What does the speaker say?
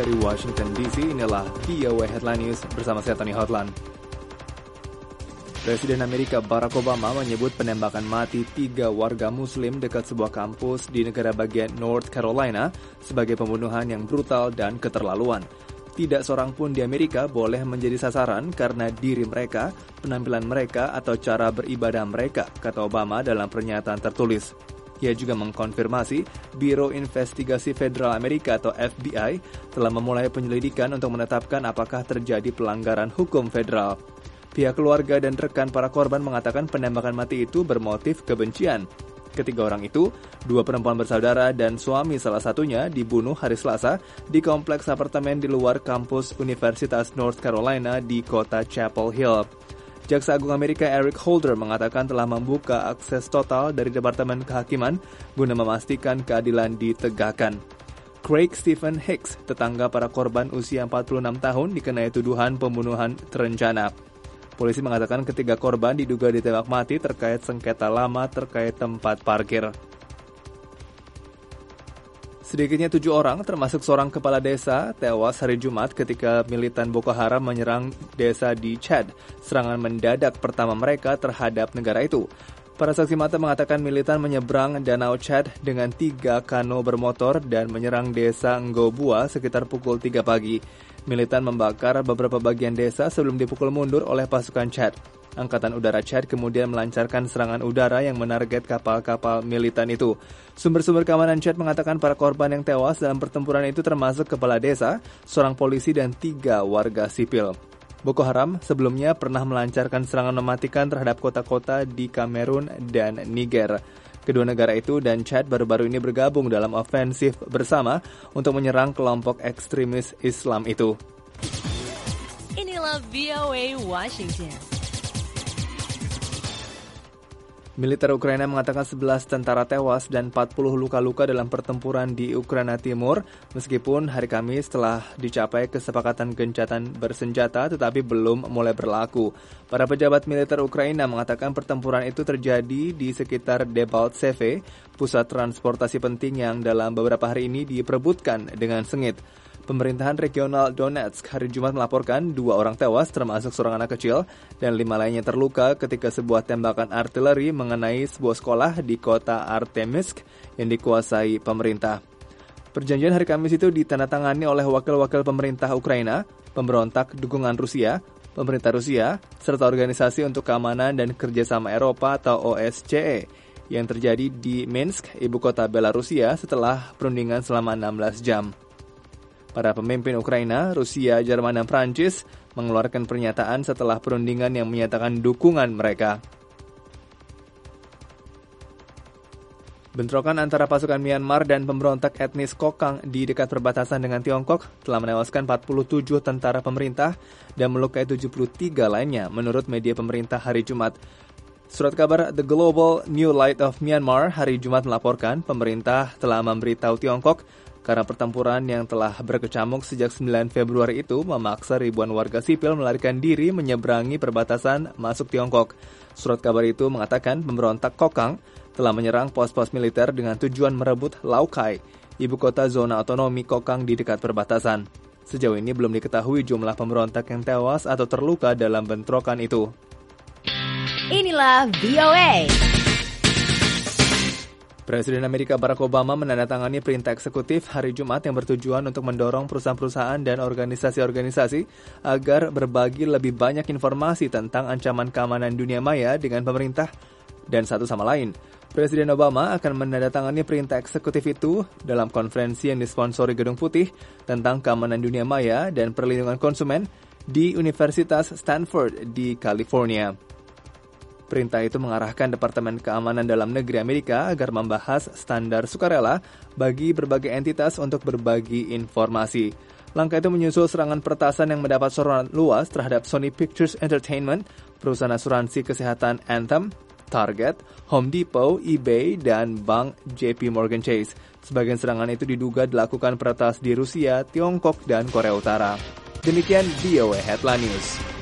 dari Washington DC, inilah VOA Headline News bersama saya Tony Hotland. Presiden Amerika Barack Obama menyebut penembakan mati 3 warga muslim dekat sebuah kampus di negara bagian North Carolina sebagai pembunuhan yang brutal dan keterlaluan. Tidak seorang pun di Amerika boleh menjadi sasaran karena diri mereka, penampilan mereka, atau cara beribadah mereka, kata Obama dalam pernyataan tertulis. Ia juga mengkonfirmasi Biro Investigasi Federal Amerika atau FBI telah memulai penyelidikan untuk menetapkan apakah terjadi pelanggaran hukum federal. Pihak keluarga dan rekan para korban mengatakan penembakan mati itu bermotif kebencian. Ketiga orang itu, 2 perempuan bersaudara dan suami salah satunya dibunuh hari Selasa di kompleks apartemen di luar kampus Universitas North Carolina di kota Chapel Hill. Jaksa Agung Amerika Eric Holder mengatakan telah membuka akses total dari Departemen Kehakiman guna memastikan keadilan ditegakkan. Craig Stephen Hicks, tetangga para korban usia 46 tahun, dikenai tuduhan pembunuhan terencana. Polisi mengatakan ketiga korban diduga ditembak mati terkait sengketa lama terkait tempat parkir. Sedikitnya 7 orang, termasuk seorang kepala desa, tewas hari Jumat ketika militan Boko Haram menyerang desa di Chad. Serangan mendadak pertama mereka terhadap negara itu. Para saksi mata mengatakan militan menyeberang Danau Chad dengan 3 kano bermotor dan menyerang desa Ngobua sekitar pukul 3 pagi. Militan membakar beberapa bagian desa sebelum dipukul mundur oleh pasukan Chad. Angkatan Udara Chad kemudian melancarkan serangan udara yang menarget kapal-kapal militan itu. Sumber-sumber keamanan Chad mengatakan para korban yang tewas dalam pertempuran itu termasuk kepala desa, seorang polisi, dan 3 warga sipil. Boko Haram sebelumnya pernah melancarkan serangan mematikan terhadap kota-kota di Kamerun dan Niger. Kedua negara itu dan Chad baru-baru ini bergabung dalam ofensif bersama untuk menyerang kelompok ekstremis Islam itu. Inilah VOA Washington. Militer Ukraina mengatakan 11 tentara tewas dan 40 luka-luka dalam pertempuran di Ukraina Timur, meskipun hari Kamis telah dicapai kesepakatan gencatan bersenjata tetapi belum mulai berlaku. Para pejabat militer Ukraina mengatakan pertempuran itu terjadi di sekitar Debaltseve, pusat transportasi penting yang dalam beberapa hari ini diperebutkan dengan sengit. Pemerintahan regional Donetsk hari Jumat melaporkan 2 orang tewas termasuk seorang anak kecil dan 5 lainnya terluka ketika sebuah tembakan artileri mengenai sebuah sekolah di kota Artemivsk yang dikuasai pemerintah. Perjanjian hari Kamis itu ditandatangani oleh wakil-wakil pemerintah Ukraina, pemberontak dukungan Rusia, pemerintah Rusia, serta Organisasi untuk Keamanan dan Kerjasama Eropa atau OSCE yang terjadi di Minsk, ibu kota Belarusia setelah perundingan selama 16 jam. Para pemimpin Ukraina, Rusia, Jerman, dan Prancis mengeluarkan pernyataan setelah perundingan yang menyatakan dukungan mereka. Bentrokan antara pasukan Myanmar dan pemberontak etnis Kokang di dekat perbatasan dengan Tiongkok telah menewaskan 47 tentara pemerintah dan melukai 73 lainnya menurut media pemerintah hari Jumat. Surat kabar The Global New Light of Myanmar hari Jumat melaporkan pemerintah telah memberitahu Tiongkok karena pertempuran yang telah berkecamuk sejak 9 Februari itu memaksa ribuan warga sipil melarikan diri menyeberangi perbatasan masuk Tiongkok. Surat kabar itu mengatakan pemberontak Kokang telah menyerang pos-pos militer dengan tujuan merebut Laukai, ibu kota zona otonomi Kokang di dekat perbatasan. Sejauh ini belum diketahui jumlah pemberontak yang tewas atau terluka dalam bentrokan itu. Inilah VOA. Presiden Amerika Barack Obama menandatangani perintah eksekutif hari Jumat yang bertujuan untuk mendorong perusahaan-perusahaan dan organisasi-organisasi agar berbagi lebih banyak informasi tentang ancaman keamanan dunia maya dengan pemerintah dan satu sama lain. Presiden Obama akan menandatangani perintah eksekutif itu dalam konferensi yang disponsori Gedung Putih tentang keamanan dunia maya dan perlindungan konsumen di Universitas Stanford di California. Perintah itu mengarahkan Departemen Keamanan Dalam Negeri Amerika agar membahas standar sukarela bagi berbagai entitas untuk berbagi informasi. Langkah itu menyusul serangan peretasan yang mendapat sorotan luas terhadap Sony Pictures Entertainment, perusahaan asuransi kesehatan Anthem, Target, Home Depot, eBay, dan Bank JP Morgan Chase. Sebagian serangan itu diduga dilakukan peretas di Rusia, Tiongkok, dan Korea Utara. Demikian VOA Headline News.